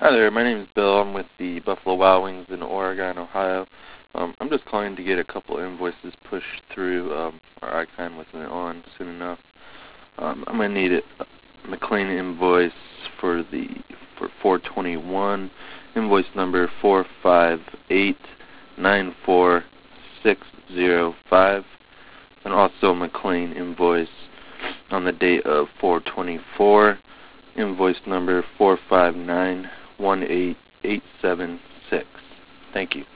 Hi there, my name is Bill. I'm with the Buffalo Wild Wings in Oregon, Ohio. I'm just calling to get a couple invoices pushed through. Our icon wasn't on soon enough. I'm going to need a McLean invoice for 421, invoice number 45894605, and also a McLean invoice on the date of 424, invoice number 4591886. Thank you.